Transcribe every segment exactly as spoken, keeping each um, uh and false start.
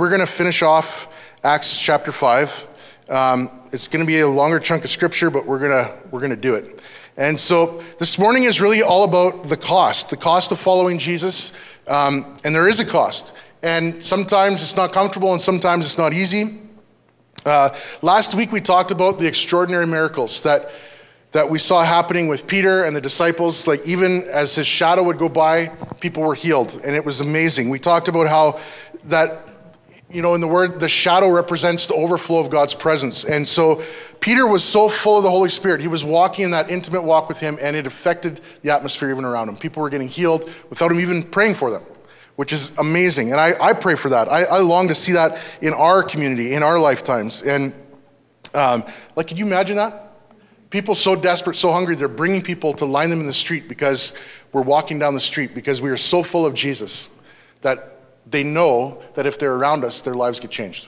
we're going to finish off Acts chapter five. Um, it's going to be a longer chunk of scripture, but we're going to we're going to do it. And so this morning is really all about the cost, the cost of following Jesus. Um, and there is a cost. And sometimes it's not comfortable and sometimes it's not easy. Uh, last week we talked about the extraordinary miracles that that we saw happening with Peter and the disciples. Like even as his shadow would go by, people were healed, and it was amazing. We talked about how that, you know, in the word, the shadow represents the overflow of God's presence. And so Peter was so full of the Holy Spirit. He was walking in that intimate walk with him, and it affected the atmosphere even around him. People were getting healed without him even praying for them, which is amazing. And I, I pray for that. I, I long to see that in our community, in our lifetimes. And um, like, could you imagine that? People so desperate, so hungry, they're bringing people to line them in the street because we're walking down the street, because we are so full of Jesus that they know that if they're around us, their lives get changed.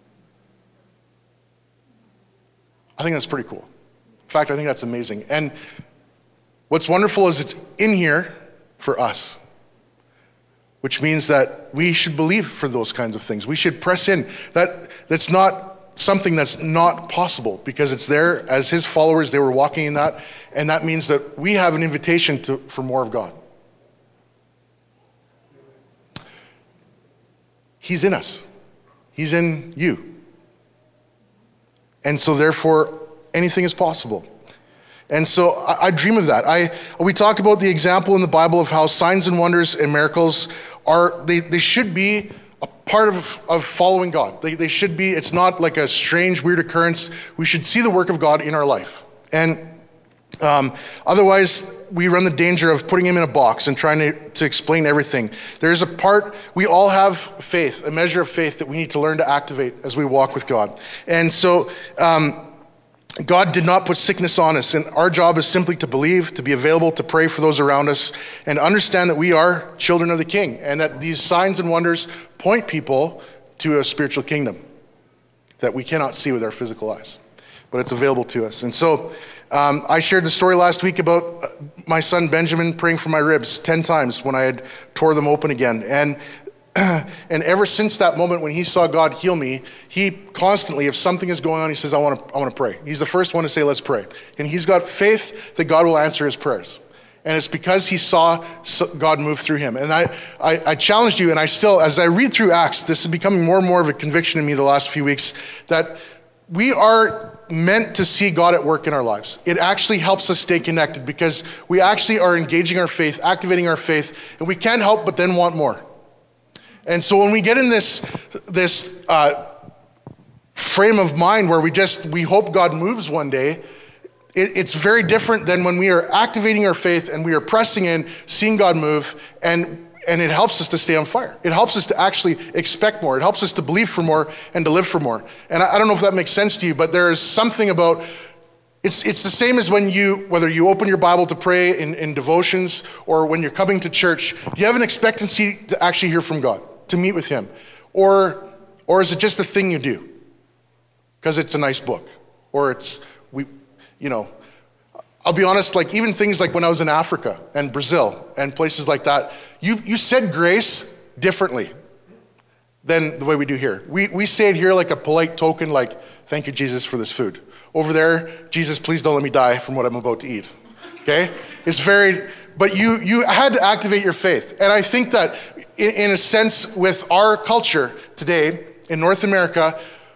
I think that's pretty cool. In fact, I think that's amazing. And what's wonderful is it's in here for us, which means that we should believe for those kinds of things. We should press in. That that's not something that's not possible, because it's there. As his followers, they were walking in that, and that means that we have an invitation to for more of God. He's in us. He's in you. And so therefore, anything is possible. And so I, I dream of that. I we talked about the example in the Bible of how signs and wonders and miracles are, they, they should be a part of, of following God. They, they should be, it's not like a strange, weird occurrence. We should see the work of God in our life. And um, otherwise, we run the danger of putting him in a box and trying to, to explain everything. There's a part, we all have faith, a measure of faith that we need to learn to activate as we walk with God. And so, um, God did not put sickness on us, and our job is simply to believe, to be available, to pray for those around us, and understand that we are children of the King, and that these signs and wonders point people to a spiritual kingdom that we cannot see with our physical eyes, but it's available to us. And so um, I shared the story last week about my son Benjamin praying for my ribs ten times when I had tore them open again. And And ever since that moment when he saw God heal me, he constantly, if something is going on, he says, I want to I want to pray. He's the first one to say, let's pray. And he's got faith that God will answer his prayers. And it's because he saw God move through him. And I, I, I challenged you, and I still, as I read through Acts, this is becoming more and more of a conviction in me the last few weeks, that we are meant to see God at work in our lives. It actually helps us stay connected, because we actually are engaging our faith, activating our faith, and we can't help but then want more. And so when we get in this this uh, frame of mind where we just, we hope God moves one day, it, it's very different than when we are activating our faith and we are pressing in, seeing God move, and and it helps us to stay on fire. It helps us to actually expect more. It helps us to believe for more and to live for more. And I, I don't know if that makes sense to you, but there is something about, It's it's the same as when you, whether you open your Bible to pray in, in devotions or when you're coming to church, you have an expectancy to actually hear from God, to meet with him. Or or is it just a thing you do because it's a nice book? Or it's, we, you know, I'll be honest, like even things like when I was in Africa and Brazil and places like that, you, you said grace differently than the way we do here. We, we say it here like a polite token, like, thank you, Jesus, for this food. Over there, Jesus, please don't let me die from what I'm about to eat. Okay? It's very, but you you had to activate your faith. And I think that in, in a sense with our culture today in North America,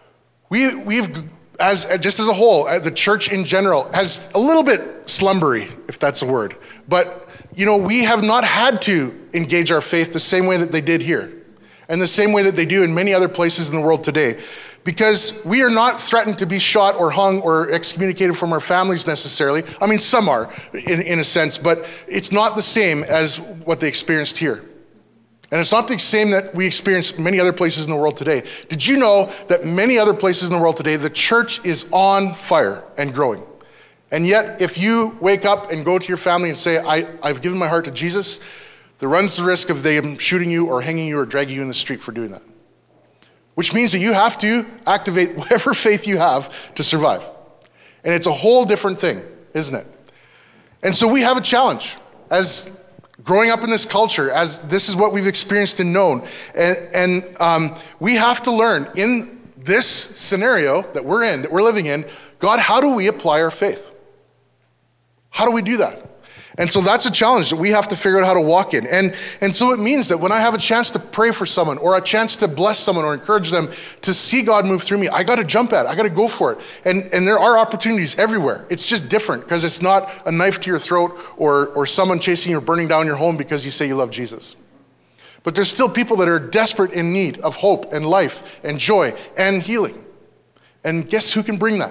we we've as just as a whole, the church in general has a little bit slumbery, if that's a word. But you know, we have not had to engage our faith the same way that they did here, and the same way that they do in many other places in the world today. Because we are not threatened to be shot or hung or excommunicated from our families necessarily. I mean, some are, in, in a sense, but it's not the same as what they experienced here. And it's not the same that we experience many other places in the world today. Did you know that many other places in the world today, the church is on fire and growing? And yet, if you wake up and go to your family and say, I, I've given my heart to Jesus, there runs the risk of them shooting you or hanging you or dragging you in the street for doing that. Which means that you have to activate whatever faith you have to survive. And it's a whole different thing, isn't it? And so we have a challenge as growing up in this culture, as this is what we've experienced and known, and, and um, we have to learn in this scenario that we're in, that we're living in, God, how do we apply our faith? How do we do that? And so that's a challenge that we have to figure out how to walk in. And, and so it means that when I have a chance to pray for someone or a chance to bless someone or encourage them to see God move through me, I got to jump at it. I got to go for it. And, and there are opportunities everywhere. It's just different because it's not a knife to your throat or, or someone chasing you or burning down your home because you say you love Jesus. But there's still people that are desperate in need of hope and life and joy and healing. And guess who can bring that?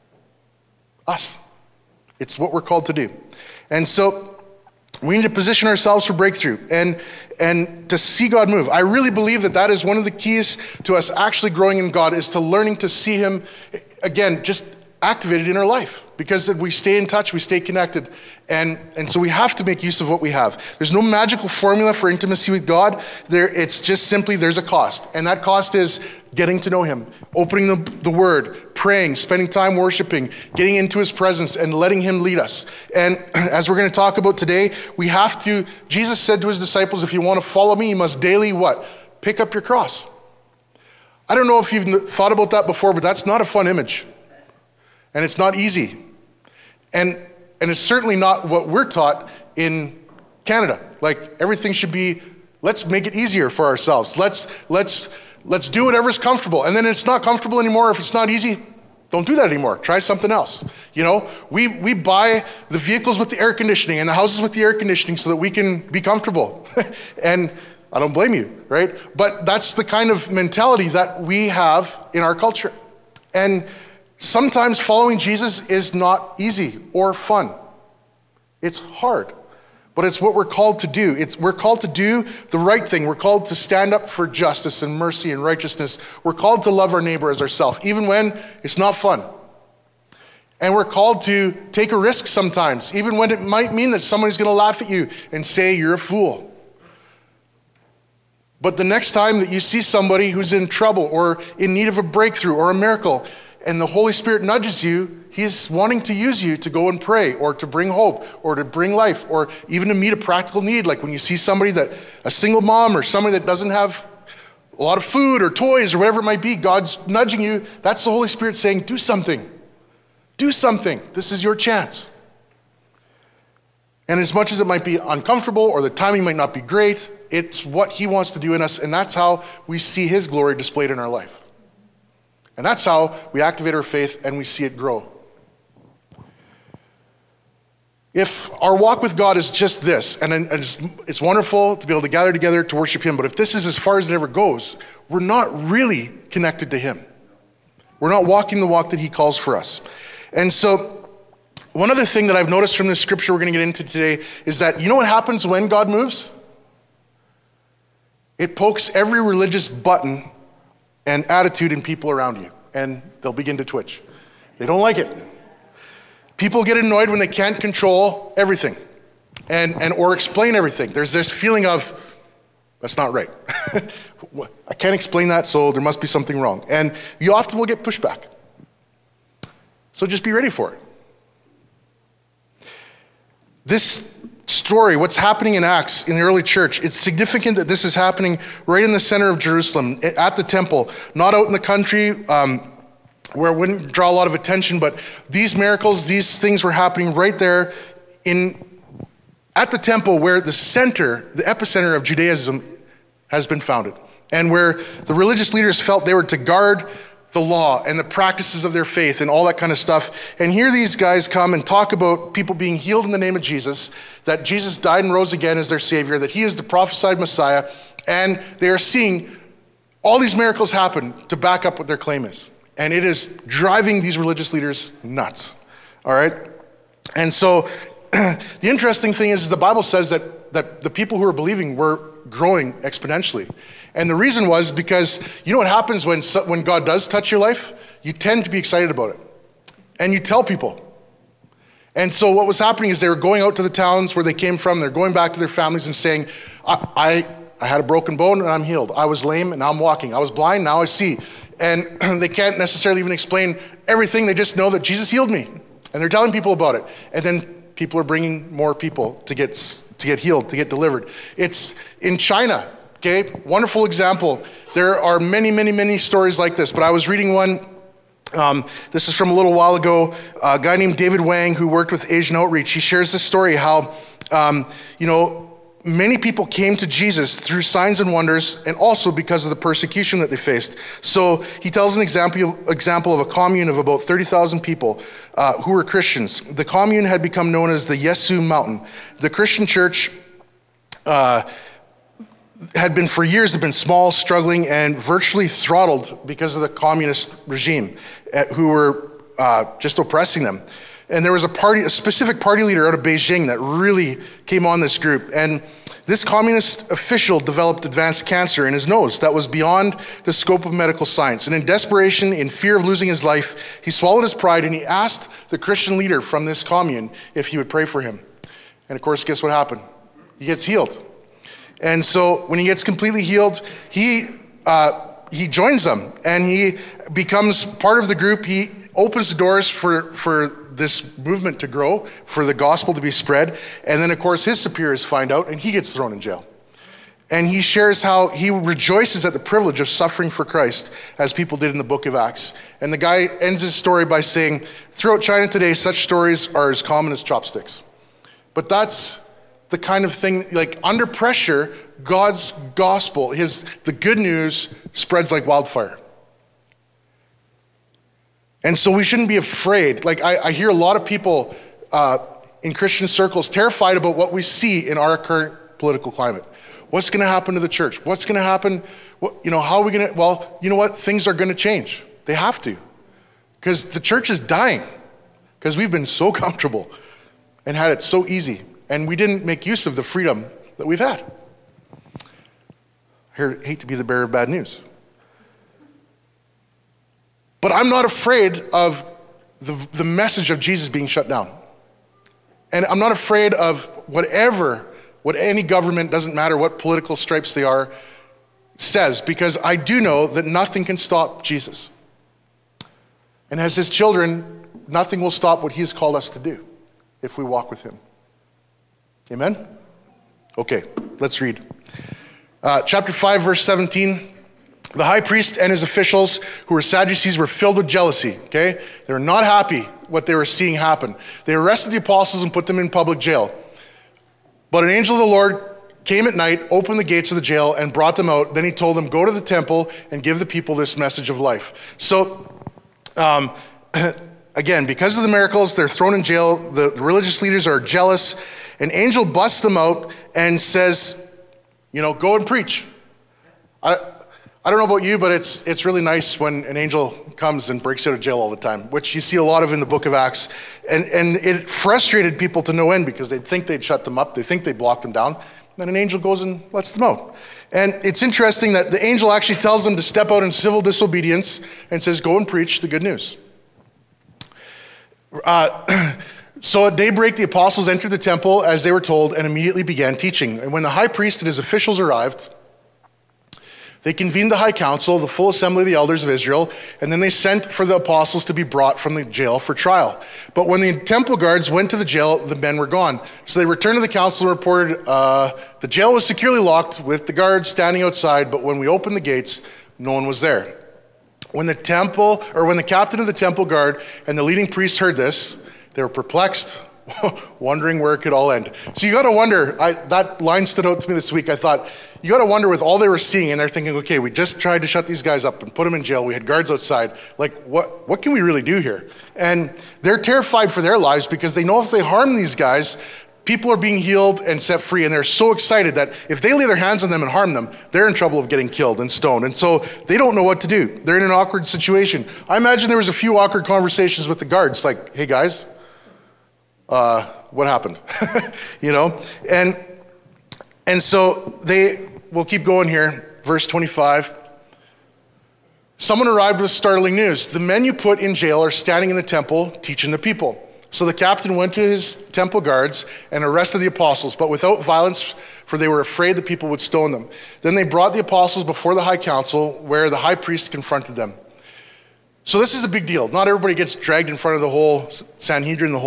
Us. It's what we're called to do. And so we need to position ourselves for breakthrough and, and to see God move. I really believe that that is one of the keys to us actually growing in God, is to learning to see him, again, just activated in our life. Because we stay in touch, we stay connected. And, and so we have to make use of what we have. There's no magical formula for intimacy with God. There, it's just simply there's a cost. And that cost is getting to know him, opening the, the word, praying, spending time worshiping, getting into his presence and letting him lead us. And as we're going to talk about today, we have to, Jesus said to his disciples, if you want to follow me, you must daily what? Pick up your cross. I don't know if you've thought about that before, but that's not a fun image. And it's not easy. And and it's certainly not what we're taught in Canada. Like, everything should be, let's make it easier for ourselves. Let's let's let's do whatever's comfortable. And then it's not comfortable anymore. If it's not easy, don't do that anymore. Try something else. You know, we we buy the vehicles with the air conditioning and the houses with the air conditioning so that we can be comfortable. And I don't blame you, right? But that's the kind of mentality that we have in our culture. And sometimes following Jesus is not easy or fun. It's hard, but it's what we're called to do. It's, we're called to do the right thing. We're called to stand up for justice and mercy and righteousness. We're called to love our neighbor as ourselves, even when it's not fun. And we're called to take a risk sometimes, even when it might mean that somebody's going to laugh at you and say you're a fool. But the next time that you see somebody who's in trouble or in need of a breakthrough or a miracle, and the Holy Spirit nudges you, he's wanting to use you to go and pray or to bring hope or to bring life or even to meet a practical need. Like when you see somebody that, a single mom or somebody that doesn't have a lot of food or toys or whatever it might be, God's nudging you. That's the Holy Spirit saying, do something. Do something. This is your chance. And as much as it might be uncomfortable or the timing might not be great, it's what he wants to do in us, and that's how we see his glory displayed in our life. And that's how we activate our faith and we see it grow. If our walk with God is just this, and it's, it's wonderful to be able to gather together to worship him, but if this is as far as it ever goes, we're not really connected to him. We're not walking the walk that he calls for us. And so one other thing that I've noticed from this scripture we're going to get into today is that, you know what happens when God moves? It pokes every religious button and attitude in people around you, and they'll begin to twitch. They don't like it. People get annoyed when they can't control everything and, and or explain everything. There's this feeling of, that's not right. I can't explain that, so there must be something wrong. And you often will get pushback. So just be ready for it. This story, what's happening in Acts in the early church, it's significant that this is happening right in the center of Jerusalem, at the temple, not out in the country um, where it wouldn't draw a lot of attention, but these miracles, these things were happening right there in at the temple where the center, the epicenter of Judaism has been founded, and where the religious leaders felt they were to guard the law and the practices of their faith and all that kind of stuff. And here these guys come and talk about people being healed in the name of Jesus, that Jesus died and rose again as their Savior, that he is the prophesied Messiah, and they are seeing all these miracles happen to back up what their claim is. And it is driving these religious leaders nuts, all right? And so the interesting thing is the Bible says that, that the people who are believing were growing exponentially. And the reason was because, you know what happens when when God does touch your life? You tend to be excited about it. And you tell people. And so what was happening is they were going out to the towns where they came from. They're going back to their families and saying, I, I, I had a broken bone and I'm healed. I was lame and now I'm walking. I was blind, now I see. And they can't necessarily even explain everything. They just know that Jesus healed me. And they're telling people about it. And then people are bringing more people to get to get healed, to get delivered. It's in China, okay? Wonderful example. There are many, many, many stories like this, but I was reading one. Um, this is from a little while ago. A guy named David Wang, who worked with Asian Outreach, he shares this story how, um, you know, many people came to Jesus through signs and wonders, and also because of the persecution that they faced. So he tells an example, example of a commune of about thirty thousand people uh, who were Christians. The commune had become known as the Yesu Mountain. The Christian church uh, had been for years, had been small, struggling, and virtually throttled because of the communist regime uh, who were uh, just oppressing them. And there was a party, a specific party leader out of Beijing that really came on this group. And this communist official developed advanced cancer in his nose that was beyond the scope of medical science. And in desperation, in fear of losing his life, he swallowed his pride and he asked the Christian leader from this commune if he would pray for him. And of course, guess what happened? He gets healed. And so when he gets completely healed, he uh, he joins them and he becomes part of the group. He opens the doors for, for this movement to grow, for the gospel to be spread. And then, of course, his superiors find out and he gets thrown in jail. And he shares how he rejoices at the privilege of suffering for Christ, as people did in the book of Acts. And the guy ends his story by saying, throughout China today, such stories are as common as chopsticks. But that's the kind of thing, like under pressure, God's gospel, his the good news spreads like wildfire. And so we shouldn't be afraid. Like I, I hear a lot of people uh, in Christian circles terrified about what we see in our current political climate. What's going to happen to the church? What's going to happen? What, you know, how are we going to? Well, you know what? Things are going to change. They have to, because the church is dying. Because we've been so comfortable and had it so easy, and we didn't make use of the freedom that we've had. I hate to be the bearer of bad news. But I'm not afraid of the, the message of Jesus being shut down. And I'm not afraid of whatever, what any government, doesn't matter what political stripes they are, says, because I do know that nothing can stop Jesus. And as his children, nothing will stop what he has called us to do if we walk with him. Amen? Okay, let's read. Uh, chapter five, verse seventeen. The high priest and his officials, who were Sadducees, were filled with jealousy, okay? They were not happy what they were seeing happen. They arrested the apostles and put them in public jail. But an angel of the Lord came at night, opened the gates of the jail, and brought them out. Then he told them, go to the temple and give the people this message of life. So, um, again, because of the miracles, they're thrown in jail. The, the religious leaders are jealous. An angel busts them out and says, you know, go and preach. I, I don't know about you, but it's it's really nice when an angel comes and breaks you out of jail all the time, which you see a lot of in the book of Acts. And, and it frustrated people to no end because they'd think they'd shut them up. They think they'd block them down. Then an angel goes and lets them out. And it's interesting that the angel actually tells them to step out in civil disobedience and says, go and preach the good news. Uh, so at daybreak, the apostles entered the temple as they were told and immediately began teaching. And when the high priest and his officials arrived, they convened the high council, the full assembly of the elders of Israel, and then they sent for the apostles to be brought from the jail for trial. But when the temple guards went to the jail, the men were gone. So they returned to the council and reported, uh, the jail was securely locked with the guards standing outside, but when we opened the gates, no one was there. When the temple, or when the captain of the temple guard and the leading priests heard this, they were perplexed, wondering where it could all end. So you got to wonder, I, that line stood out to me this week. I thought, you got to wonder with all they were seeing, and they're thinking, okay, we just tried to shut these guys up and put them in jail. We had guards outside. Like, what, what can we really do here? And they're terrified for their lives because they know if they harm these guys, people are being healed and set free. And they're so excited that if they lay their hands on them and harm them, they're in trouble of getting killed and stoned. And so they don't know what to do. They're in an awkward situation. I imagine there was a few awkward conversations with the guards, like, hey guys, uh, what happened? you know? And and so they will keep going here. Verse twenty-five. Someone arrived with startling news. The men you put in jail are standing in the temple teaching the people. So the captain went to his temple guards and arrested the apostles, but without violence, for they were afraid the people would stone them. Then they brought the apostles before the high council, where the high priest confronted them. So this is a big deal. Not everybody gets dragged in front of the whole Sanhedrin, the whole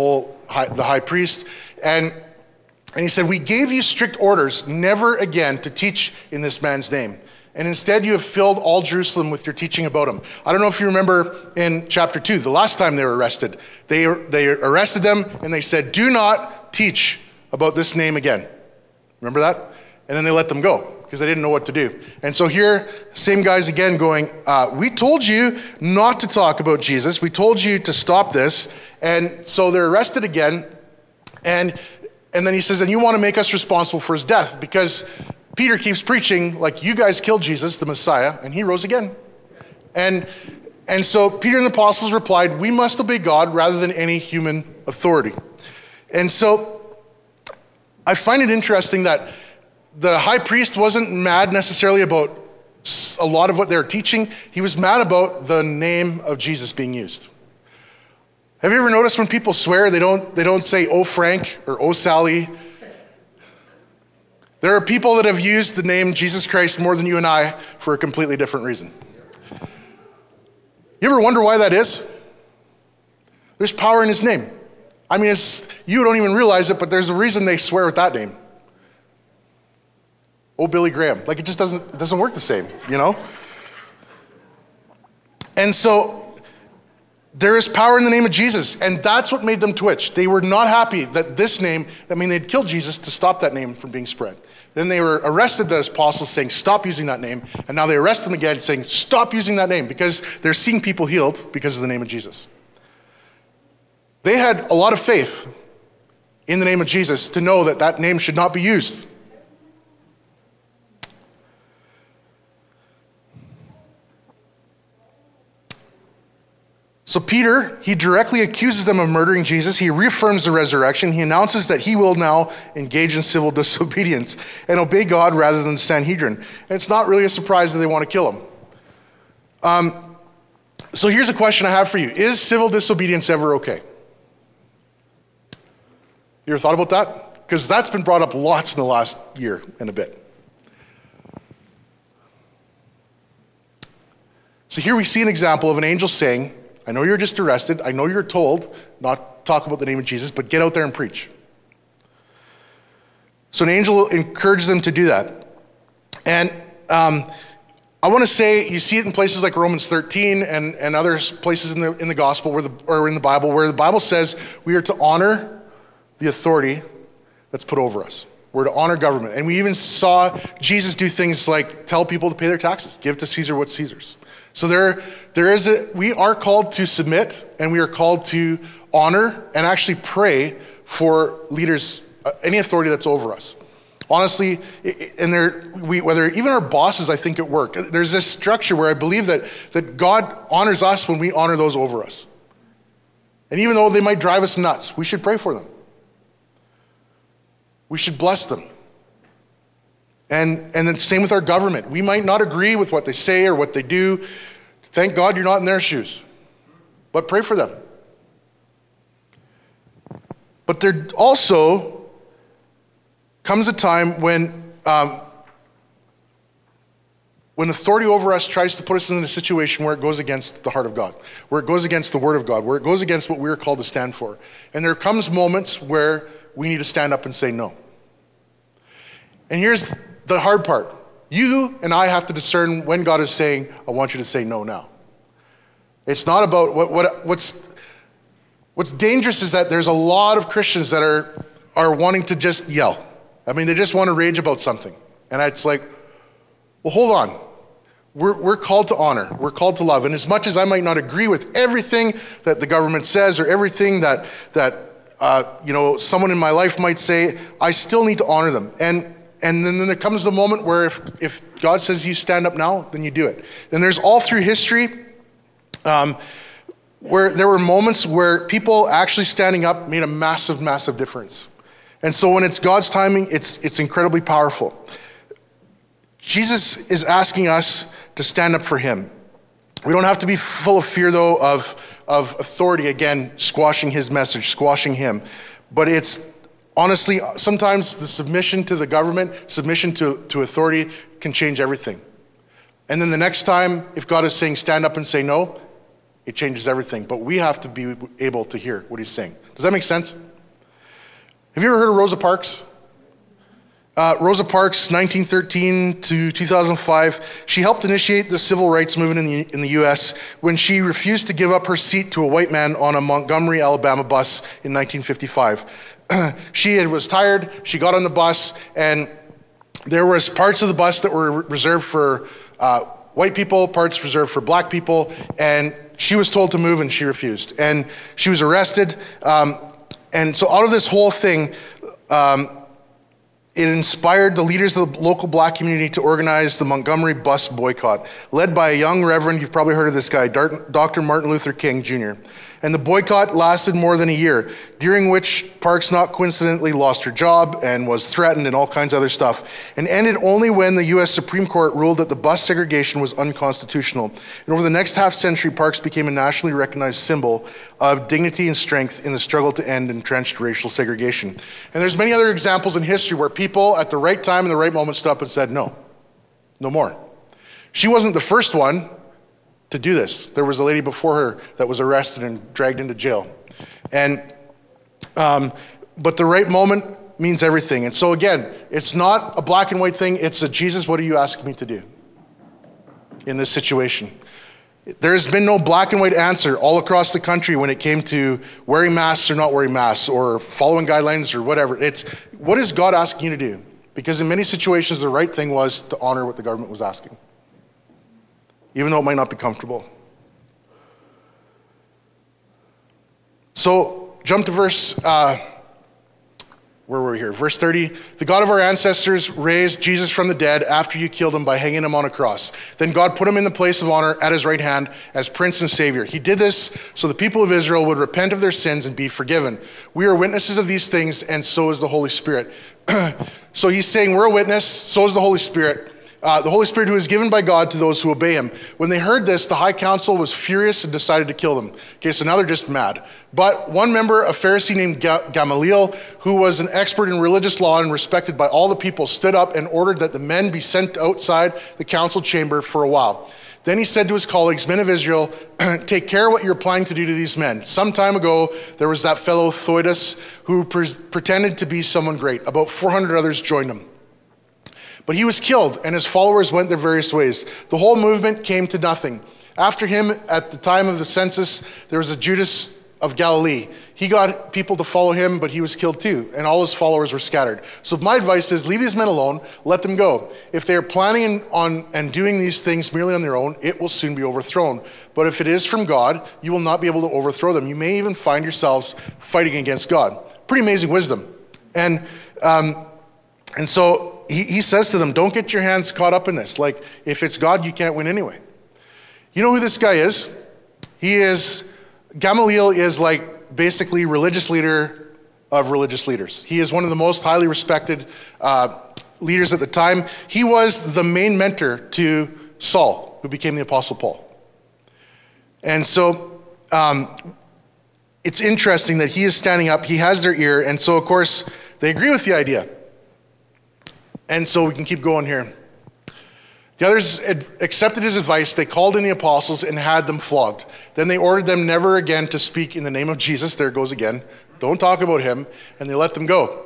high, the high priest. And, and he said, we gave you strict orders never again to teach in this man's name. And instead you have filled all Jerusalem with your teaching about him. I don't know if you remember in chapter two, the last time they were arrested, they, they arrested them and they said, do not teach about this name again. Remember that? And then they let them go because they didn't know what to do. And so here, same guys again going, uh, we told you not to talk about Jesus. We told you to stop this. And so they're arrested again. And, and then he says, and you want to make us responsible for his death because Peter keeps preaching like you guys killed Jesus, the Messiah, and he rose again. And, and so Peter and the apostles replied, we must obey God rather than any human authority. And so I find it interesting that the high priest wasn't mad necessarily about a lot of what they were teaching. He was mad about the name of Jesus being used. Have you ever noticed when people swear, they don't, they don't say, oh, Frank, or oh, Sally? There are people that have used the name Jesus Christ more than you and I for a completely different reason. You ever wonder why that is? There's power in his name. I mean, it's, you don't even realize it, but there's a reason they swear with that name. Oh, Billy Graham. Like, it just doesn't, it doesn't work the same, you know? And so there is power in the name of Jesus, and that's what made them twitch. They were not happy that this name, I mean, they'd killed Jesus to stop that name from being spread. Then they were arrested, the apostles, saying, stop using that name. And now they arrest them again, saying, stop using that name, because they're seeing people healed because of the name of Jesus. They had a lot of faith in the name of Jesus to know that that name should not be used. So Peter, he directly accuses them of murdering Jesus. He reaffirms the resurrection. He announces that he will now engage in civil disobedience and obey God rather than the Sanhedrin. And it's not really a surprise that they want to kill him. Um, so here's a question I have for you. Is civil disobedience ever okay? You ever thought about that? Because that's been brought up lots in the last year and a bit. So here we see an example of an angel saying, I know you're just arrested. I know you're told not to talk about the name of Jesus, but get out there and preach. So an angel encourages them to do that. And um, I want to say, you see it in places like Romans thirteen and, and other places in the in the gospel where the, or in the Bible where the Bible says we are to honor the authority that's put over us. We're to honor government. And we even saw Jesus do things like tell people to pay their taxes, give to Caesar what's Caesar's. So there, there is a, we are called to submit, and we are called to honor and actually pray for leaders, uh, any authority that's over us. Honestly, and there, we, whether even our bosses, I think at work, there's this structure where I believe that, that God honors us when we honor those over us. And even though they might drive us nuts, we should pray for them. We should bless them. And, and then same with our government. We might not agree with what they say or what they do. Thank God you're not in their shoes. But pray for them. But there also comes a time when, um, when authority over us tries to put us in a situation where it goes against the heart of God, where it goes against the word of God, where it goes against what we're called to stand for. And there comes moments where we need to stand up and say no. And here's the hard part. You and I have to discern when God is saying, I want you to say no now. It's not about what, what what's what's dangerous is that there's a lot of Christians that are are wanting to just yell. I mean, they just want to rage about something. And it's like, well, hold on. We're we're called to honor. We're called to love. And as much as I might not agree with everything that the government says or everything that that uh, you know someone in my life might say, I still need to honor them. And And then, then there comes the moment where if, if God says you stand up now, then you do it. And there's all through history um, where there were moments where people actually standing up made a massive, massive difference. And so when it's God's timing, it's it's incredibly powerful. Jesus is asking us to stand up for him. We don't have to be full of fear, though, of, of authority, again, squashing his message, squashing him. But it's honestly, sometimes the submission to the government, submission to, to authority can change everything. And then the next time, if God is saying stand up and say no, it changes everything. But we have to be able to hear what he's saying. Does that make sense? Have you ever heard of Rosa Parks? Uh, Rosa Parks, nineteen thirteen to two thousand five, she helped initiate the civil rights movement in the, in the U S when she refused to give up her seat to a white man on a Montgomery, Alabama bus in nineteen fifty-five. She had, was tired, she got on the bus, and there was parts of the bus that were reserved for uh, white people, parts reserved for black people, and she was told to move and she refused. And she was arrested, um, and so out of this whole thing, um, it inspired the leaders of the local black community to organize the Montgomery bus boycott, led by a young reverend, you've probably heard of this guy, Doctor Martin Luther King Junior And the boycott lasted more than a year, during which Parks not coincidentally lost her job and was threatened and all kinds of other stuff, and ended only when the U S Supreme Court ruled that the bus segregation was unconstitutional. And over the next half century, Parks became a nationally recognized symbol of dignity and strength in the struggle to end entrenched racial segregation. And there's many other examples in history where people at the right time and the right moment stood up and said, no, no more. She wasn't the first one to do this. There was a lady before her that was arrested and dragged into jail. And, um, but the right moment means everything. And so again, it's not a black and white thing, it's a Jesus, what are you asking me to do in this situation? There's been no black and white answer all across the country when it came to wearing masks or not wearing masks or following guidelines or whatever. It's, what is God asking you to do? Because in many situations, the right thing was to honor what the government was asking, even though it might not be comfortable. So jump to verse, uh, where were we here? Verse thirty, the God of our ancestors raised Jesus from the dead after you killed him by hanging him on a cross. Then God put him in the place of honor at his right hand as Prince and Savior. He did this so the people of Israel would repent of their sins and be forgiven. We are witnesses of these things, and so is the Holy Spirit. So he's saying we're a witness, so is the Holy Spirit. Uh, the Holy Spirit who is given by God to those who obey him. When they heard this, the high council was furious and decided to kill them. Okay, so now they're just mad. But one member, a Pharisee named Gamaliel, who was an expert in religious law and respected by all the people, stood up and ordered that the men be sent outside the council chamber for a while. Then he said to his colleagues, men of Israel, take care what you're planning to do to these men. Some time ago, there was that fellow Theudas who pre- pretended to be someone great. About four hundred others joined him. But he was killed, and his followers went their various ways. The whole movement came to nothing. After him, at the time of the census, there was a Judas of Galilee. He got people to follow him, but he was killed too, and all his followers were scattered. So my advice is, leave these men alone, let them go. If they are planning on and doing these things merely on their own, it will soon be overthrown. But if it is from God, you will not be able to overthrow them. You may even find yourselves fighting against God. Pretty amazing wisdom. And um, and so, He, he says to them, don't get your hands caught up in this. Like, if it's God, you can't win anyway. You know who this guy is? He is, Gamaliel is like basically religious leader of religious leaders. He is one of the most highly respected uh, leaders at the time. He was the main mentor to Saul, who became the Apostle Paul. And so, um, it's interesting that he is standing up, he has their ear, and so of course, they agree with the idea. And so we can keep going here. The others accepted his advice. They called in the apostles and had them flogged. Then they ordered them never again to speak in the name of Jesus. There it goes again. Don't talk about him. And they let them go.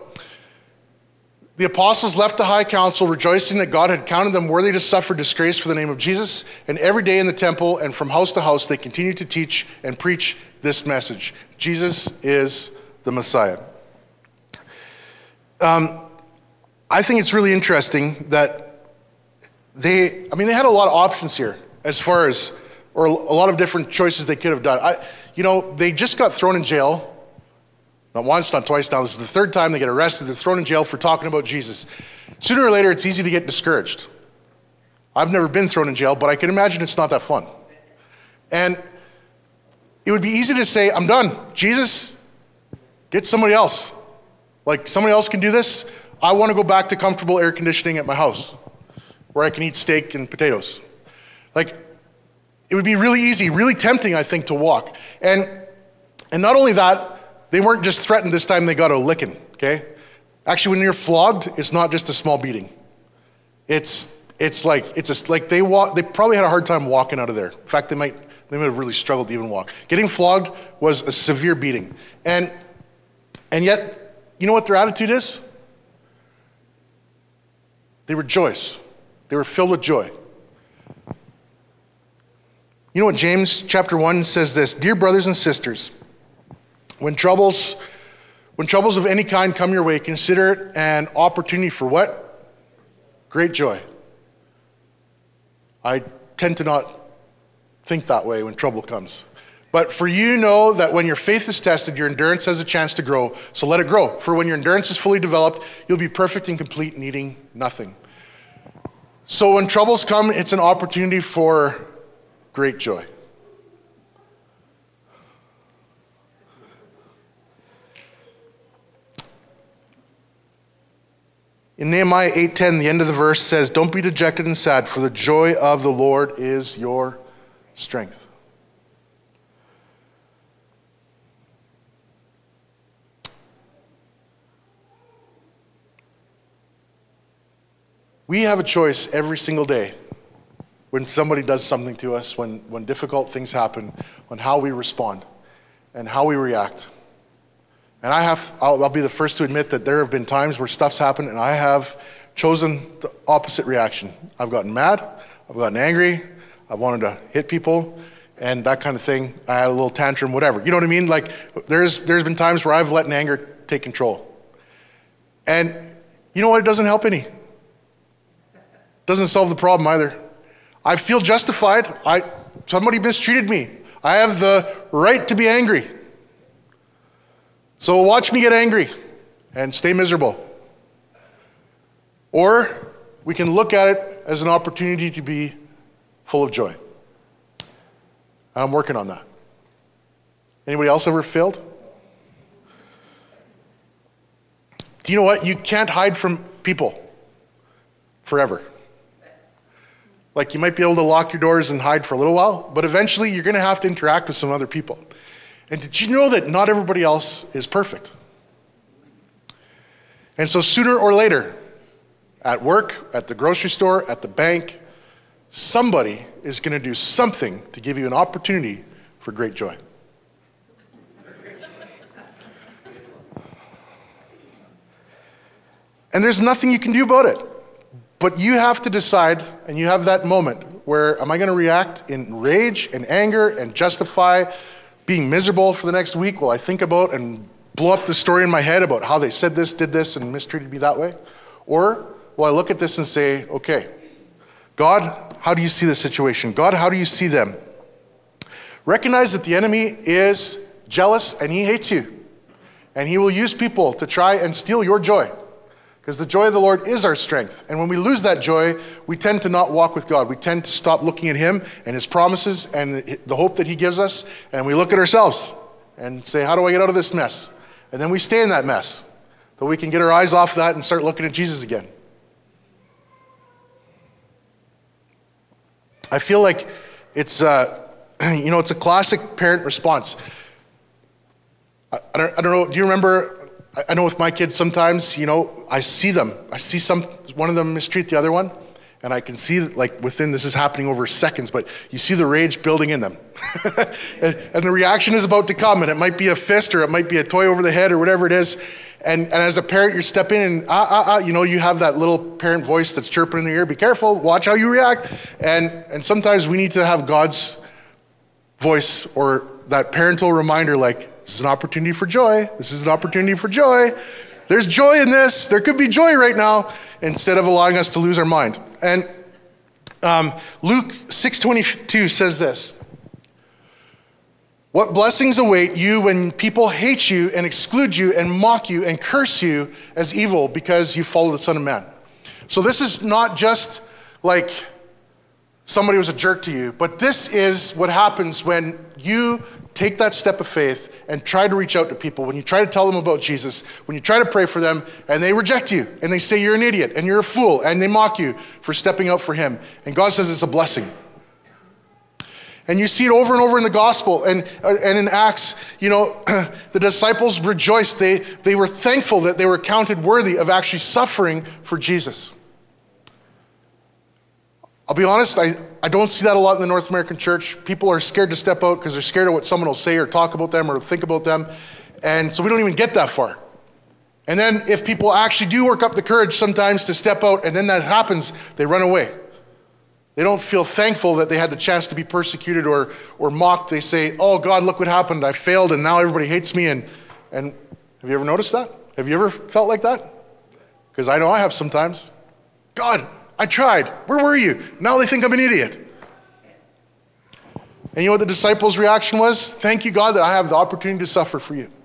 The apostles left the high council rejoicing that God had counted them worthy to suffer disgrace for the name of Jesus. And every day in the temple and from house to house, they continued to teach and preach this message. Jesus is the Messiah. Um, I think it's really interesting that they, I mean, they had a lot of options here as far as, or a lot of different choices they could have done. I, you know, they just got thrown in jail. Not once, not twice now. This is the third time they get arrested. They're thrown in jail for talking about Jesus. Sooner or later, it's easy to get discouraged. I've never been thrown in jail, but I can imagine it's not that fun. And it would be easy to say, I'm done. Jesus, get somebody else. Like, somebody else can do this. I want to go back to comfortable air conditioning at my house where I can eat steak and potatoes. Like, it would be really easy, really tempting, I think, to walk. And and not only that, they weren't just threatened this time, they got a licking, okay? Actually, when you're flogged, it's not just a small beating. It's it's like, it's a, like they walk, they probably had a hard time walking out of there. In fact, they might, they might have really struggled to even walk. Getting flogged was a severe beating. And and yet, you know what their attitude is? They rejoice. They were filled with joy. You know what James chapter one says this, "Dear brothers and sisters, when troubles, when troubles of any kind come your way, consider it an opportunity for" what? Great joy. I tend to not think that way when trouble comes. "But for you know that when your faith is tested, your endurance has a chance to grow, so let it grow. For when your endurance is fully developed, you'll be perfect and complete, needing nothing." So when troubles come, it's an opportunity for great joy. In Nehemiah eight ten, the end of the verse says, "Don't be dejected and sad, for the joy of the Lord is your strength." We have a choice every single day when somebody does something to us, when, when difficult things happen, on how we respond and how we react. And I have, I'll, I'll be the first to admit that there have been times where stuff's happened and I have chosen the opposite reaction. I've gotten mad, I've gotten angry, I've wanted to hit people, and that kind of thing. I had a little tantrum, whatever. You know what I mean? Like, there's there's been times where I've let anger take control. And you know what? It doesn't help any. Doesn't solve the problem either. I feel justified. I somebody mistreated me. I have the right to be angry. So watch me get angry and stay miserable. Or we can look at it as an opportunity to be full of joy. I'm working on that. Anybody else ever failed? Do you know what? You can't hide from people forever. Like, you might be able to lock your doors and hide for a little while, but eventually you're going to have to interact with some other people. And did you know that not everybody else is perfect? And so sooner or later, at work, at the grocery store, at the bank, somebody is going to do something to give you an opportunity for great joy. And there's nothing you can do about it. But you have to decide, and you have that moment where, am I going to react in rage and anger and justify being miserable for the next week while I think about and blow up the story in my head about how they said this, did this, and mistreated me that way? Or will I look at this and say, okay, God, how do you see this situation? God, how do you see them? Recognize that the enemy is jealous and he hates you. And he will use people to try and steal your joy. Because the joy of the Lord is our strength. And when we lose that joy, we tend to not walk with God. We tend to stop looking at him and his promises and the hope that he gives us. And we look at ourselves and say, how do I get out of this mess? And then we stay in that mess. But we can get our eyes off that and start looking at Jesus again. I feel like it's, uh, you know, it's a classic parent response. I, I, don't, I don't know, do you remember... I know with my kids sometimes, you know, I see them. I see some one of them mistreat the other one, and I can see, like, within, this is happening over seconds, but you see the rage building in them. and, and the reaction is about to come, and it might be a fist, or it might be a toy over the head, or whatever it is. And, and as a parent, you step in and, ah, ah, ah, you know, you have that little parent voice that's chirping in the ear, be careful, watch how you react. And, and sometimes we need to have God's voice, or that parental reminder, like, this is an opportunity for joy. This is an opportunity for joy. There's joy in this. There could be joy right now, instead of allowing us to lose our mind. And um, Luke six twenty-two says this: "What blessings await you when people hate you and exclude you and mock you and curse you as evil because you follow the Son of Man." So this is not just like somebody was a jerk to you, but this is what happens when you take that step of faith and try to reach out to people, when you try to tell them about Jesus, when you try to pray for them, and they reject you, and they say you're an idiot, and you're a fool, and they mock you for stepping out for him. And God says it's a blessing. And you see it over and over in the gospel, and, and in Acts, you know, the disciples rejoiced. They, they were thankful that they were counted worthy of actually suffering for Jesus. I'll be honest, I, I don't see that a lot in the North American church. People are scared to step out because they're scared of what someone will say or talk about them or think about them. And so we don't even get that far. And then if people actually do work up the courage sometimes to step out, and then that happens, they run away. They don't feel thankful that they had the chance to be persecuted or, or mocked. They say, oh God, look what happened. I failed and now everybody hates me. And, and have you ever noticed that? Have you ever felt like that? Because I know I have sometimes. God, I tried. Where were you? Now they think I'm an idiot. And you know what the disciples' reaction was? Thank you, God, that I have the opportunity to suffer for you.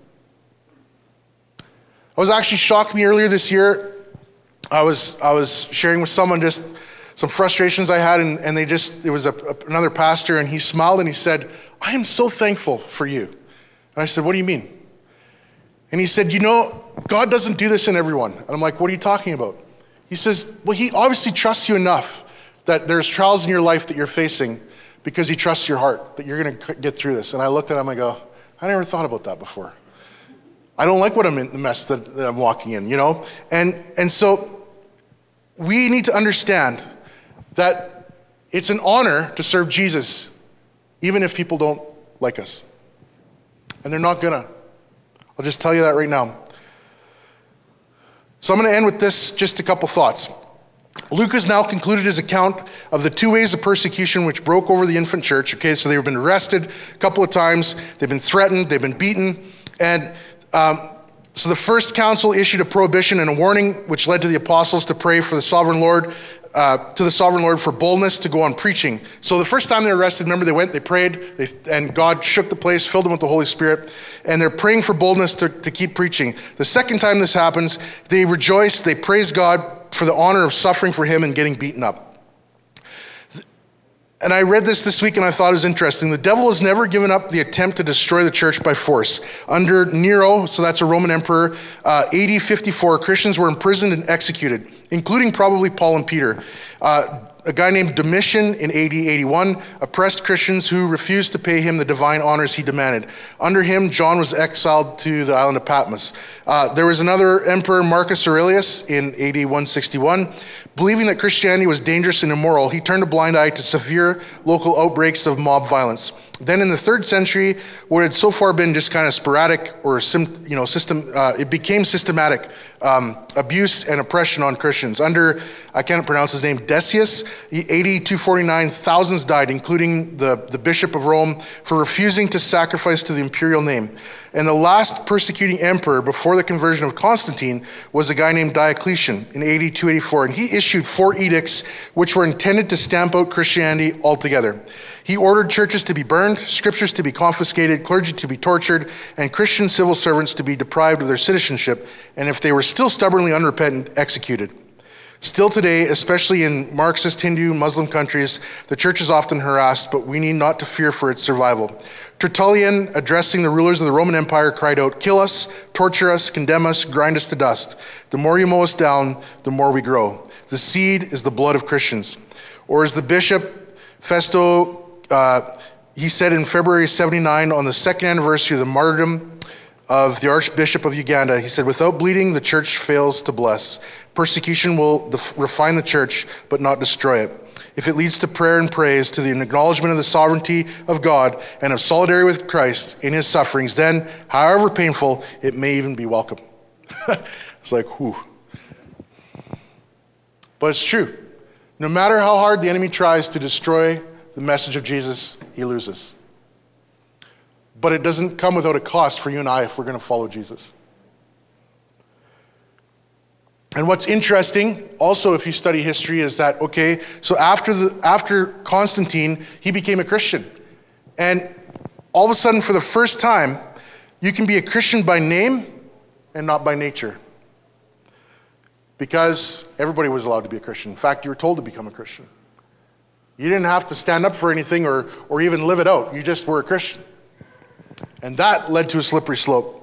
I was actually shocked me earlier this year. I was I was sharing with someone just some frustrations I had, and, and they just, it was a, a, another pastor, and he smiled and he said, I am so thankful for you. And I said, what do you mean? And he said, you know, God doesn't do this in everyone. And I'm like, what are you talking about? He says, well, he obviously trusts you enough that there's trials in your life that you're facing because he trusts your heart, that you're going to get through this. And I looked at him, I go, I never thought about that before. I don't like what I'm in, the mess that, that I'm walking in, you know? And, and so we need to understand that it's an honor to serve Jesus, even if people don't like us. And they're not gonna. I'll just tell you that right now. So I'm gonna end with this, just a couple thoughts. Luke has now concluded his account of the two ways of persecution which broke over the infant church. Okay, so they've been arrested a couple of times, they've been threatened, they've been beaten, and um, so the first council issued a prohibition and a warning which led to the apostles to pray for the sovereign Lord, uh, to the sovereign Lord for boldness to go on preaching. So the first time they were arrested, remember they went, they prayed, they, and God shook the place, filled them with the Holy Spirit, and they're praying for boldness to, to keep preaching. The second time this happens, they rejoice, they praise God for the honor of suffering for him and getting beaten up. And I read this this week and I thought it was interesting. The devil has never given up the attempt to destroy the church by force. Under Nero, so that's a Roman emperor, uh, A D fifty-four, Christians were imprisoned and executed, including probably Paul and Peter. Uh, a guy named Domitian in A D eighty-one oppressed Christians who refused to pay him the divine honors he demanded. Under him, John was exiled to the island of Patmos. Uh, there was another emperor, Marcus Aurelius, in A D one sixty-one. Believing that Christianity was dangerous and immoral, he turned a blind eye to severe local outbreaks of mob violence. Then in the third century, what had so far been just kind of sporadic or sim, you know, system, uh, it became systematic um, abuse and oppression on Christians. Under, I can't pronounce his name, Decius, A D two forty-nine, thousands died, including the, the Bishop of Rome, for refusing to sacrifice to the imperial name. And the last persecuting emperor before the conversion of Constantine was a guy named Diocletian in A D two eighty-four, and he issued four edicts which were intended to stamp out Christianity altogether. He ordered churches to be burned, scriptures to be confiscated, clergy to be tortured, and Christian civil servants to be deprived of their citizenship, and if they were still stubbornly unrepentant, executed. Still today, especially in Marxist, Hindu, Muslim countries, the church is often harassed, but we need not to fear for its survival. Tertullian, addressing the rulers of the Roman Empire, cried out, "Kill us, torture us, condemn us, grind us to dust. The more you mow us down, the more we grow. The seed is the blood of Christians." Or as the bishop, Festo, uh, he said in February seventy-nine, on the second anniversary of the martyrdom of the Archbishop of Uganda, he said, "Without bleeding, the church fails to bless. Persecution will def- refine the church, but not destroy it. If it leads to prayer and praise, to the acknowledgement of the sovereignty of God and of solidarity with Christ in his sufferings, then, however painful, it may even be welcome." It's like, whew. But it's true. No matter how hard the enemy tries to destroy the message of Jesus, he loses. But it doesn't come without a cost for you and I if we're going to follow Jesus. And what's interesting, also, if you study history, is that, okay, so after the after Constantine, he became a Christian. And all of a sudden, for the first time, you can be a Christian by name and not by nature. Because everybody was allowed to be a Christian. In fact, you were told to become a Christian. You didn't have to stand up for anything or, or even live it out. You just were a Christian. And that led to a slippery slope.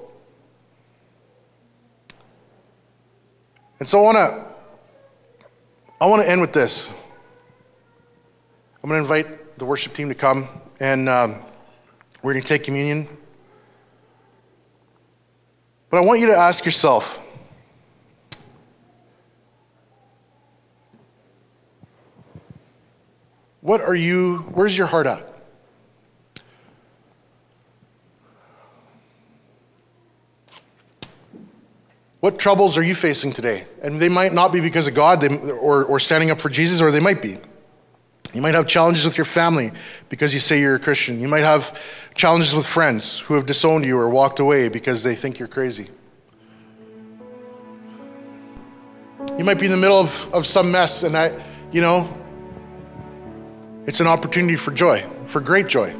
And so I want to I want to end with this. I'm going to invite the worship team to come, and um, we're going to take communion. But I want you to ask yourself, what are you, where's your heart at? What troubles are you facing today? And they might not be because of God they, or, or standing up for Jesus, or they might be. You might have challenges with your family because you say you're a Christian. You might have challenges with friends who have disowned you or walked away because they think you're crazy. You might be in the middle of, of some mess, and I, you know, it's an opportunity for joy, for great joy.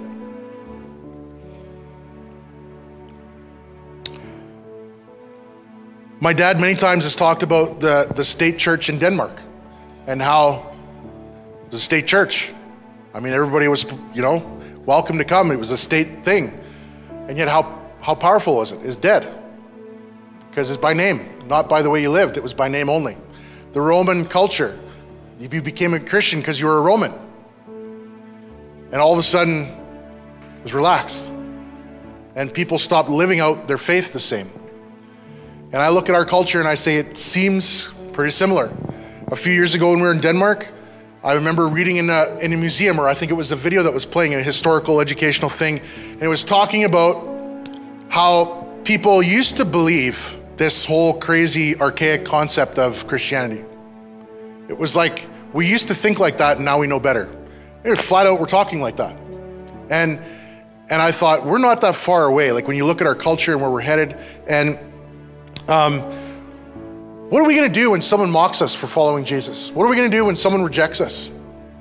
My dad many times has talked about the, the state church in Denmark and how the state church, I mean, everybody was, you know, welcome to come. It was a state thing. And yet how, how powerful was it? It's dead. Because it's by name, not by the way you lived. It was by name only. The Roman culture, you became a Christian because you were a Roman. And all of a sudden, it was relaxed. And people stopped living out their faith the same. And I look at our culture and I say it seems pretty similar. A few years ago when we were in Denmark, I remember reading in a, in a museum, or I think it was a video that was playing, a historical educational thing, and it was talking about how people used to believe this whole crazy archaic concept of Christianity. It was like, we used to think like that and now we know better. It was flat out, we're talking like that. And and I thought, we're not that far away. Like when you look at our culture and where we're headed, and Um, what are we going to do when someone mocks us for following Jesus? What are we going to do when someone rejects us?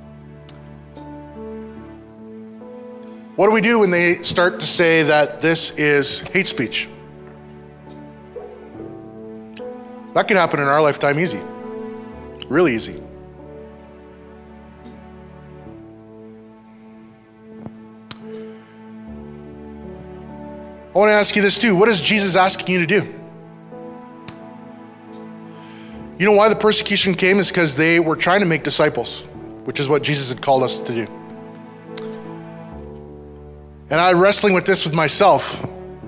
What do we do when they start to say that this is hate speech? That could happen in our lifetime easy. Really easy. I want to ask you this too. What is Jesus asking you to do? You know why the persecution came? Is because they were trying to make disciples, which is what Jesus had called us to do. And I'm wrestling with this with myself.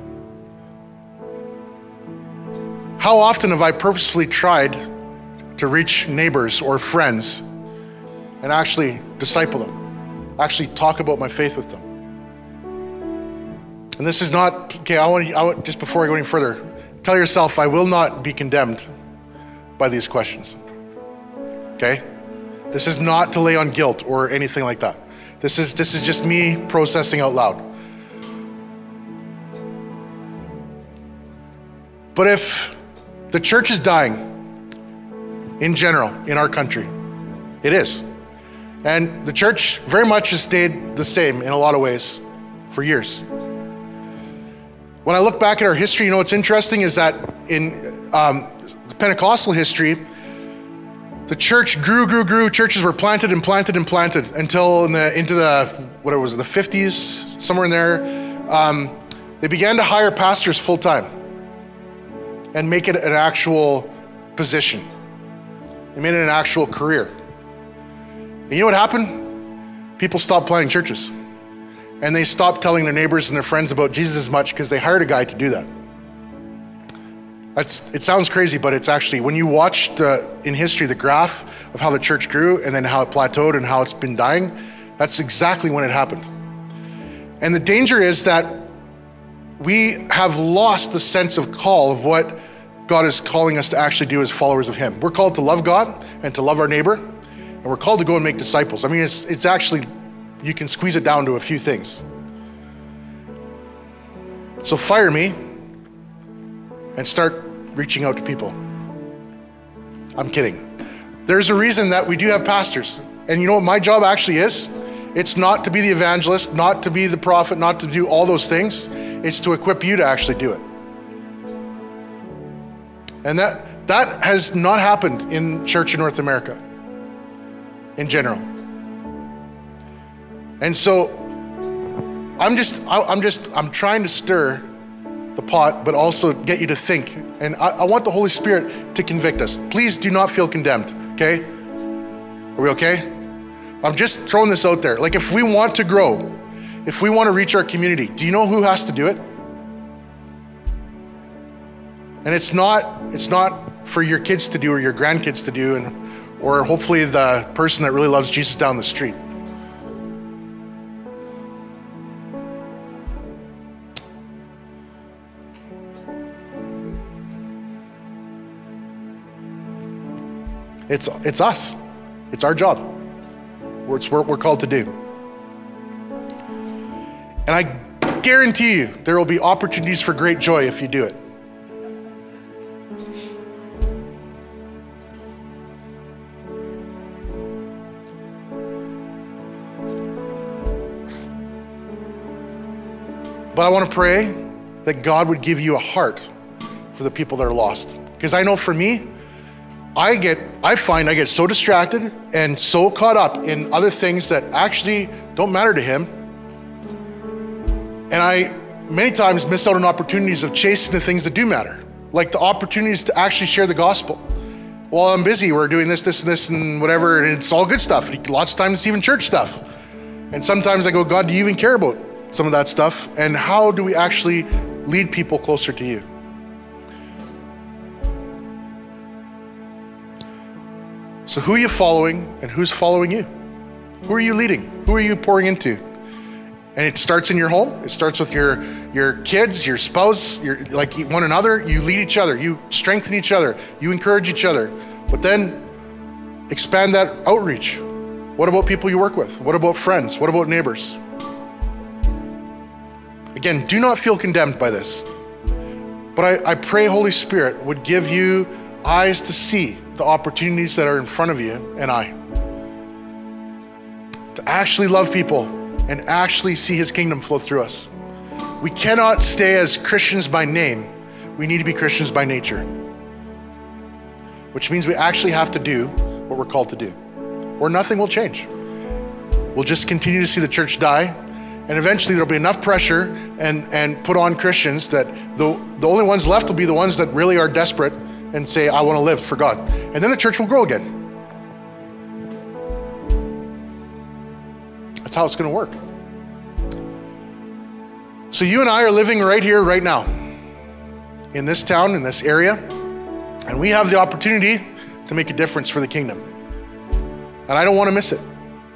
How often have I purposefully tried to reach neighbors or friends and actually disciple them, actually talk about my faith with them? And this is not, okay, I want, I want just before I go any further, tell yourself I will not be condemned by these questions, okay? This is not to lay on guilt or anything like that. This is, this is just me processing out loud. But if the church is dying in general in our country, it is. And the church very much has stayed the same in a lot of ways for years. When I look back at our history, you know what's interesting is that in um, Pentecostal history, the church grew, grew, grew. Churches were planted and planted and planted until in the, into the, what was it, the fifties, somewhere in there, um, they began to hire pastors full time and make it an actual position. They made it an actual career. And you know what happened? People stopped planting churches. And they stopped telling their neighbors and their friends about Jesus as much because they hired a guy to do that. That's, it sounds crazy, but it's actually, when you watch the, in history, the graph of how the church grew and then how it plateaued and how it's been dying, that's exactly when it happened. And the danger is that we have lost the sense of call of what God is calling us to actually do as followers of Him. We're called to love God and to love our neighbor, and we're called to go and make disciples. I mean, it's, it's actually, you can squeeze it down to a few things. So fire me and start reaching out to people. I'm kidding. There's a reason that we do have pastors. And you know what my job actually is? It's not to be the evangelist, not to be the prophet, not to do all those things. It's to equip you to actually do it. And that that has not happened in church in North America in general. And so I'm just, I'm just, I'm trying to stir the pot, but also get you to think. And I, I want the Holy Spirit to convict us. Please do not feel condemned, okay? Are we okay? I'm just throwing this out there. Like, if we want to grow, if we want to reach our community, do you know who has to do it? And it's not, it's not for your kids to do or your grandkids to do, and or hopefully the person that really loves Jesus down the street. It's, it's us. It's our job. It's what we're called to do. And I guarantee you there will be opportunities for great joy if you do it. But I want to pray that God would give you a heart for the people that are lost. Because I know for me, I get, I find I get so distracted and so caught up in other things that actually don't matter to him. And I many times miss out on opportunities of chasing the things that do matter. Like the opportunities to actually share the gospel. While I'm busy, we're doing this, this, and this, and whatever, and it's all good stuff. Lots of times it's even church stuff. And sometimes I go, God, do you even care about some of that stuff? And how do we actually lead people closer to you? So who are you following and who's following you? Who are you leading? Who are you pouring into? And it starts in your home. It starts with your, your kids, your spouse, your, like one another. You lead each other. You strengthen each other. You encourage each other. But then expand that outreach. What about people you work with? What about friends? What about neighbors? Again, do not feel condemned by this. But I, I pray Holy Spirit would give you eyes to see the opportunities that are in front of you and I. To actually love people and actually see his kingdom flow through us. We cannot stay as Christians by name. We need to be Christians by nature. Which means we actually have to do what we're called to do. Or nothing will change. We'll just continue to see the church die. And eventually there'll be enough pressure and, and put on Christians that the, the only ones left will be the ones that really are desperate and say, I want to live for God. And then the church will grow again. That's how it's going to work. So you and I are living right here, right now, in this town, in this area, and we have the opportunity to make a difference for the kingdom. And I don't want to miss it.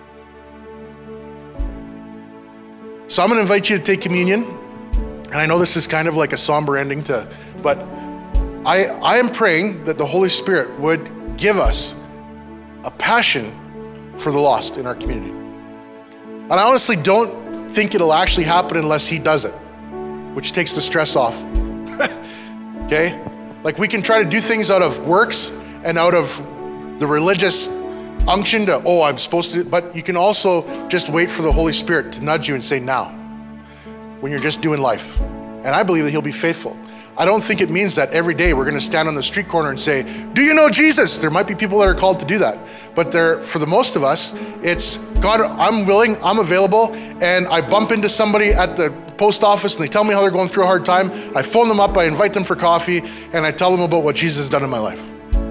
So I'm going to invite you to take communion. And I know this is kind of like a somber ending to, but I, I am praying that the Holy Spirit would give us a passion for the lost in our community. And I honestly don't think it'll actually happen unless he does it, which takes the stress off. Okay? Like we can try to do things out of works and out of the religious unction to, oh, I'm supposed to, but you can also just wait for the Holy Spirit to nudge you and say now, when you're just doing life. And I believe that he'll be faithful. I don't think it means that every day we're going to stand on the street corner and say, do you know Jesus? There might be people that are called to do that. But there, for the most of us, it's, God, I'm willing, I'm available, and I bump into somebody at the post office and they tell me how they're going through a hard time. I phone them up, I invite them for coffee, and I tell them about what Jesus has done in my life.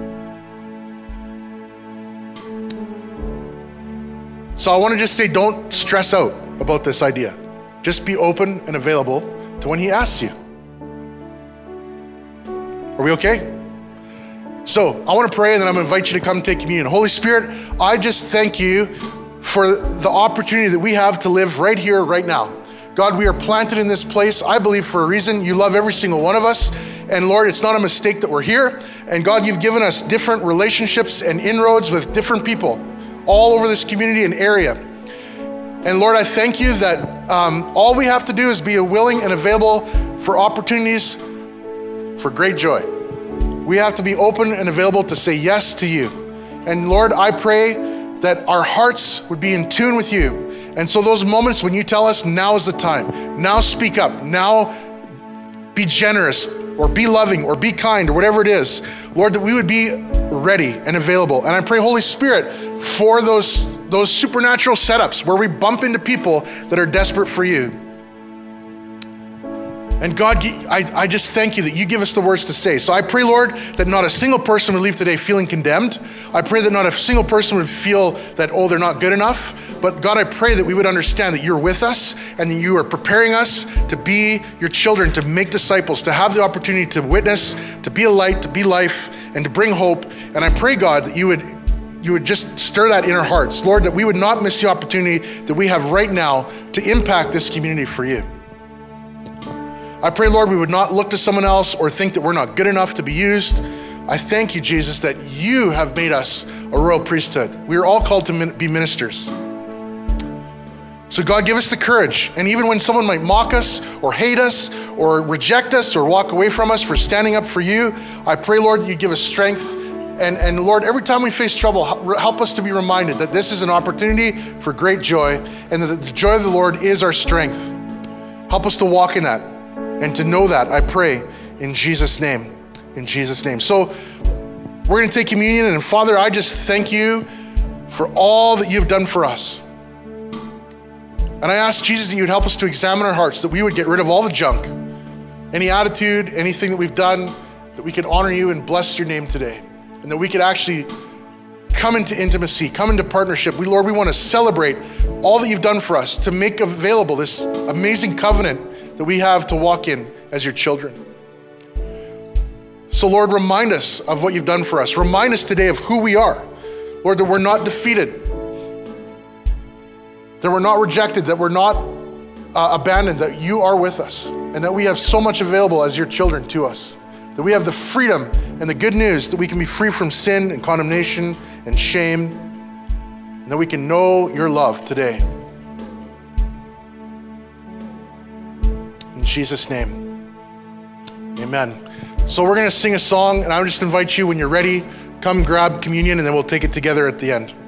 So I want to just say, don't stress out about this idea. Just be open and available to when he asks you. Are we okay? So I want to pray and then I'm going to invite you to come take communion. Holy Spirit, I just thank you for the opportunity that we have to live right here, right now. God, we are planted in this place, I believe for a reason. You love every single one of us. And Lord, it's not a mistake that we're here. And God, you've given us different relationships and inroads with different people all over this community and area. And Lord, I thank you that um, all we have to do is be willing and available for opportunities for great joy. We have to be open and available to say yes to you. And Lord, I pray that our hearts would be in tune with you. And so those moments when you tell us now is the time, now speak up, now be generous or be loving or be kind or whatever it is, Lord, that we would be ready and available. And I pray, Holy Spirit, for those, those supernatural setups where we bump into people that are desperate for you. And God, I, I just thank you that you give us the words to say. So I pray, Lord, that not a single person would leave today feeling condemned. I pray that not a single person would feel that, oh, they're not good enough. But God, I pray that we would understand that you're with us and that you are preparing us to be your children, to make disciples, to have the opportunity to witness, to be a light, to be life, and to bring hope. And I pray, God, that you would you would just stir that in our hearts. Lord, that we would not miss the opportunity that we have right now to impact this community for you. I pray, Lord, we would not look to someone else or think that we're not good enough to be used. I thank you, Jesus, that you have made us a royal priesthood. We are all called to min- be ministers. So God, give us the courage. And even when someone might mock us or hate us or reject us or walk away from us for standing up for you, I pray, Lord, that you give us strength. And, and Lord, every time we face trouble, help us to be reminded that this is an opportunity for great joy and that the joy of the Lord is our strength. Help us to walk in that and to know that, I pray, in Jesus' name. In Jesus' name. So we're going to take communion. And Father, I just thank you for all that you've done for us. And I ask, Jesus, that you would help us to examine our hearts, that we would get rid of all the junk, any attitude, anything that we've done, that we could honor you and bless your name today. And that we could actually come into intimacy, come into partnership. We, Lord, we want to celebrate all that you've done for us, to make available this amazing covenant that we have to walk in as your children. So Lord, remind us of what you've done for us. Remind us today of who we are. Lord, that we're not defeated, that we're not rejected, that we're not uh, abandoned, that you are with us, and that we have so much available as your children to us. That we have the freedom and the good news that we can be free from sin and condemnation and shame, and that we can know your love today. In Jesus' name, amen. So we're going to sing a song, and I would just invite you, when you're ready, come grab communion, and then we'll take it together at the end.